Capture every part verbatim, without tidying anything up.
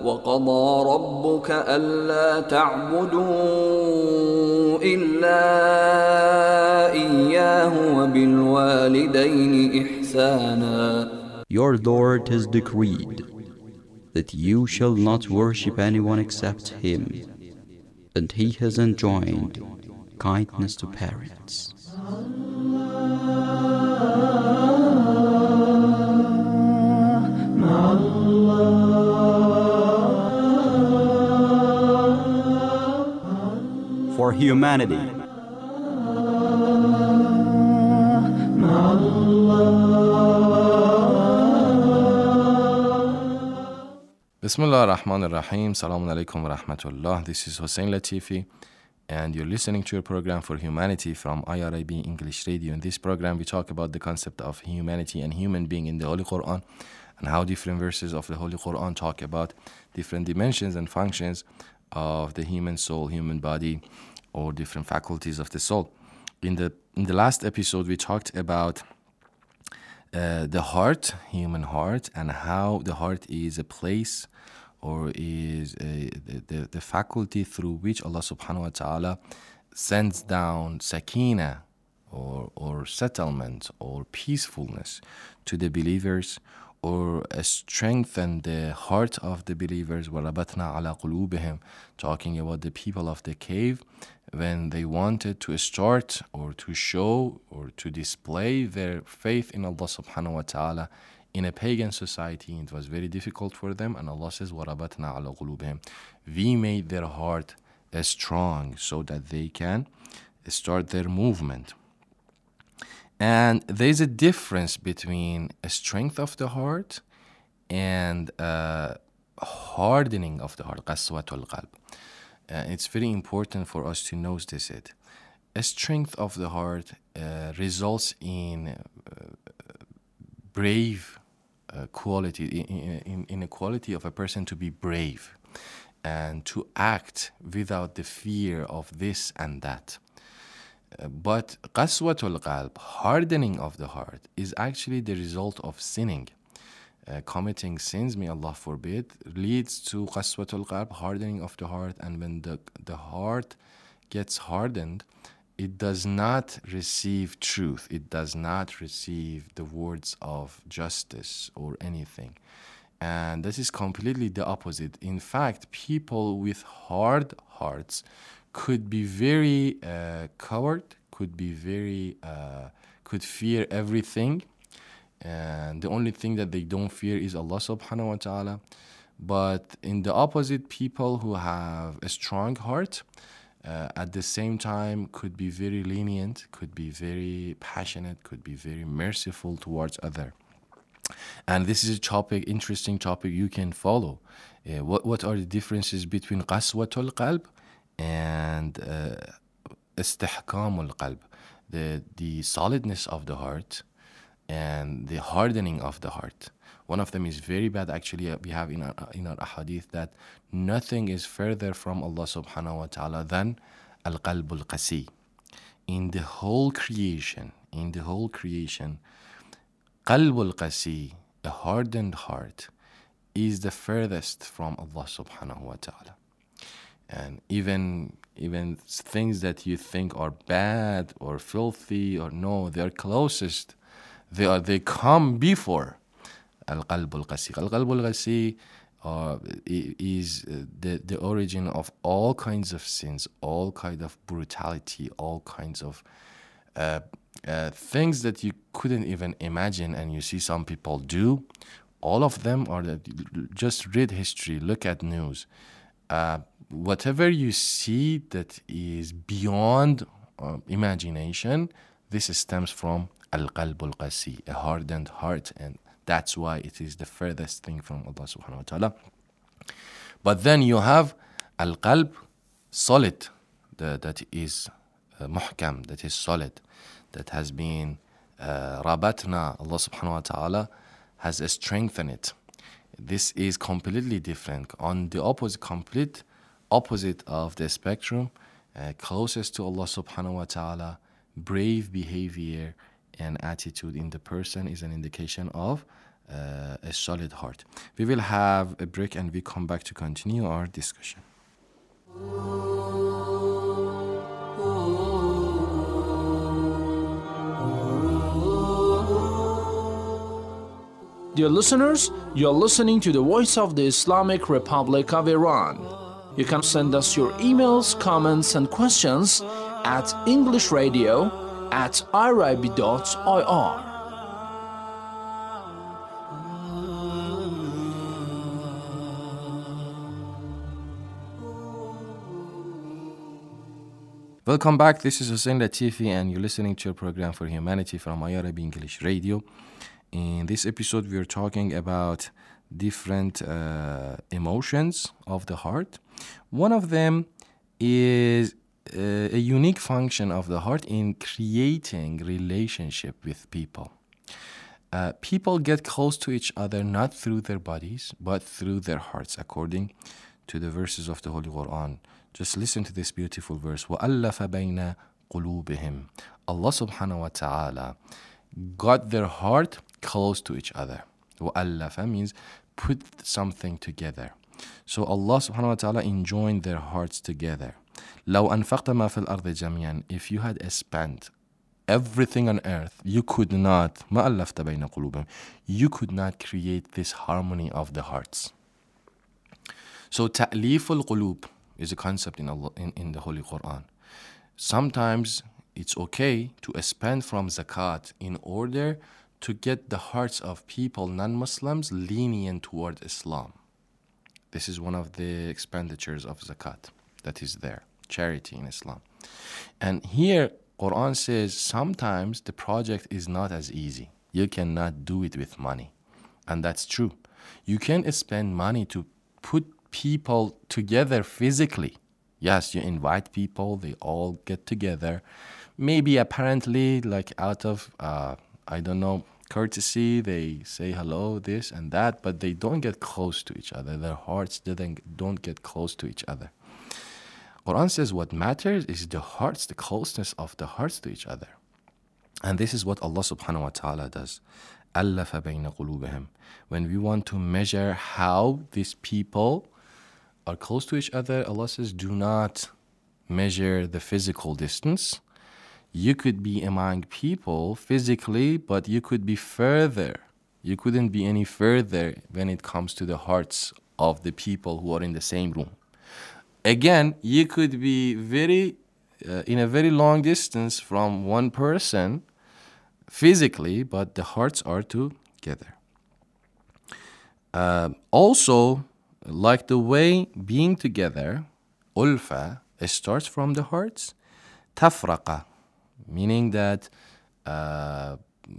وقضى ربك ألا تعبدوا إلا إياه وبالوالدين إحسانا. Your Lord has decreed that you shall not worship anyone except Him, and He has enjoined kindness to parents. For humanity. Bismillah ar-Rahman ar-Rahim. Salamun alaikum wa rahmatullah. This is Hussein Latifi, and you're listening to a program for humanity from I R I B English Radio. In this program, we talk about the concept of humanity and human being in the Holy Quran, and how different verses of the Holy Quran talk about different dimensions and functions of the human soul, human body, or different faculties of the soul. In the in the last episode, we talked about uh, the heart, human heart, and how the heart is a place or is a, the, the, the faculty through which Allah subhanahu wa ta'ala sends down sakina or, or settlement or peacefulness to the believers, or uh, strengthen the heart of the believers. وَرَبَطْنَا عَلَى قُلُوبِهِمْ, talking about the people of the cave when they wanted to start or to show or to display their faith in Allah subhanahu wa ta'ala in a pagan society. It was very difficult for them, and Allah says, وَرَبَطْنَا عَلَى قُلُوبِهِمْ, we made their heart strong so that they can start their movement. And there's a difference between a strength of the heart and uh, hardening of the heart, qaswatul qalb. Uh, it's very important for us to notice it. A strength of the heart uh, results in uh, brave uh, quality, in, in, in a quality of a person to be brave and to act without the fear of this and that. Uh, but qaswatul qalb, hardening of the heart, is actually the result of sinning. Uh, committing sins, may Allah forbid, leads to qaswatul qalb, hardening of the heart. And when the, the heart gets hardened, it does not receive truth. It does not receive the words of justice or anything. And this is completely the opposite. In fact, people with hard hearts could be very uh, coward, could be very, uh, could fear everything. And the only thing that they don't fear is Allah subhanahu wa ta'ala. But in the opposite, people who have a strong heart, uh, at the same time could be very lenient, could be very passionate, could be very merciful towards other. And this is a topic, interesting topic you can follow. Uh, what, what are the differences between qaswatul qalb and uh, istihkamul qalb, the, the solidness of the heart and the hardening of the heart. One of them is very bad. Actually, we have in our, in our ahadith that nothing is further from Allah subhanahu wa ta'ala than al-qalbul qasi. In the whole creation, in the whole creation, qalbul qasi, a hardened heart, is the furthest from Allah subhanahu wa ta'ala. And even even things that you think are bad or filthy or no, they're closest. They are they come before al-qalbul qasi. Al-qalbul qasi uh, is the, the origin of all kinds of sins, all kinds of brutality, all kinds of uh, uh, things that you couldn't even imagine, and you see some people do. All of them are that. Just read history, look at news. Uh, whatever you see that is beyond uh, imagination, this stems from al-qalbul qasi, a hardened heart, and that's why it is the furthest thing from Allah subhanahu wa ta'ala. But then you have al-qalb, solid, the, that is uh, muhkam, that is solid, that has been uh, rabatna, Allah subhanahu wa ta'ala has strengthened it. This is completely different, on the opposite, complete opposite of the spectrum, uh, closest to Allah subhanahu wa ta'ala. Brave behavior and attitude in the person is an indication of uh, a solid heart. We will have a break and we come back to continue our discussion. Dear listeners, you are listening to the Voice of the Islamic Republic of Iran. You can send us your emails, comments, and questions at englishradio at irib dot I R. Welcome back. This is Hussein Latifi, and you're listening to a program for humanity from I R I B English Radio. In this episode, we are talking about different uh, emotions of the heart. One of them is uh, a unique function of the heart in creating relationship with people. Uh, people get close to each other not through their bodies, but through their hearts, according to the verses of the Holy Quran. Just listen to this beautiful verse. وَأَلَّفَ بَيْنَ قُلُوبِهِمْ. Allah subhanahu wa ta'ala got their heart close to each other. وَأَلَّفَ means put something together. So Allah subhanahu wa ta'ala enjoined their hearts together. لَوْ أَنفَقْتَ مَا فِي الْأَرْضِ جَمِيعًا. If you had spent everything on earth, you could not مَا أَلَّفْتَ بَيْنَ قُلُوبِهِمْ. You could not create this harmony of the hearts. So تَأْلِيفُ الْقُلُوب is a concept in, Allah, in, in the Holy Quran. Sometimes it's okay to spend from zakat in order to get the hearts of people, non-Muslims, lenient toward Islam. This is one of the expenditures of zakat that is there, charity in Islam. And here, Quran says sometimes the project is not as easy. You cannot do it with money. And that's true. You can spend money to put people together physically. Yes, you invite people, they all get together. Maybe apparently like out of, uh, I don't know, courtesy, they say hello, this and that, but they don't get close to each other. Their hearts didn't, don't get close to each other. Quran says what matters is the hearts, the closeness of the hearts to each other. And this is what Allah subhanahu wa ta'ala does. أَلَّفَ بَيْنَ قُلُوبِهِمْ. When we want to measure how these people are close to each other, Allah says, do not measure the physical distance. You could be among people physically, but you could be further. You couldn't be any further when it comes to the hearts of the people who are in the same room. Again, you could be very uh, in a very long distance from one person physically, but the hearts are together. Uh, also, like the way being together, ulfa, starts from the hearts. Tafraqa, meaning that uh,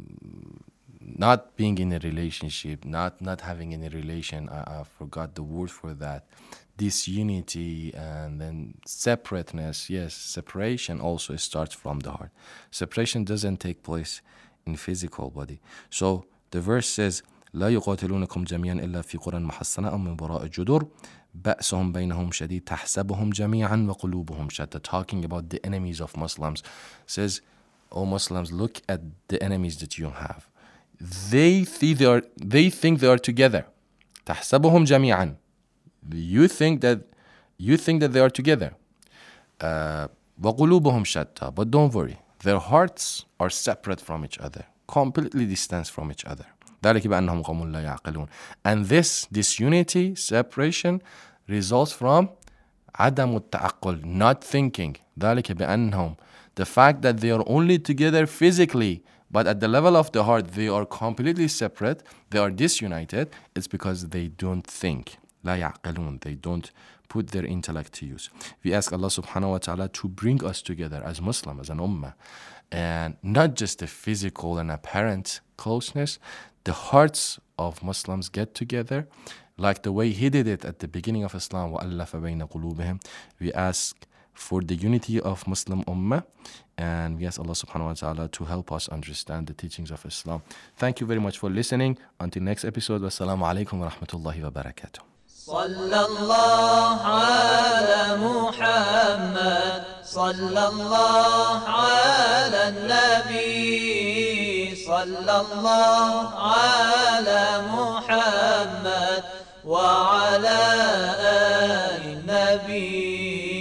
not being in a relationship, not, not having any relation, I, I forgot the word for that, disunity and then separateness, yes, separation also starts from the heart. Separation doesn't take place in physical body. So the verse says, لا يقاتلونكم جميعا إلا في قرى محصنة أو من وراء جدر بأسهم بينهم شديد تحسبهم جميعا وقلوبهم شتى. Talking about the enemies of Muslims, says, O Muslims, look at the enemies that you have. They think they are, they think they are together. تحسبهم جميعا. You think that you think that they are together. Uh, وقلوبهم شتى. But don't worry, their hearts are separate from each other, completely distanced from each other. ذلك بأنهم قوم لا يعقلون. And this disunity, separation, results from عدم التعقل, not thinking. ذلك بأنهم, the fact that they are only together physically, but at the level of the heart they are completely separate, they are disunited, it's because they don't think. لا يعقلون, they don't put their intellect to use. We ask Allah subhanahu wa ta'ala to bring us together as Muslim, as an ummah, and not just the physical and apparent closeness. The hearts of Muslims get together like the way He did it at the beginning of Islam. وَأَلَّفَ بَيْنَ قُلُوبِهِمْ. We ask for the unity of Muslim ummah, and we ask Allah subhanahu wa ta'ala to help us understand the teachings of Islam. Thank you very much for listening. Until next episode, wassalamu alaikum wa rahmatullahi wa barakatuh. صلى الله على محمد صلى الله على النبي صلى الله على وعلى آل النبي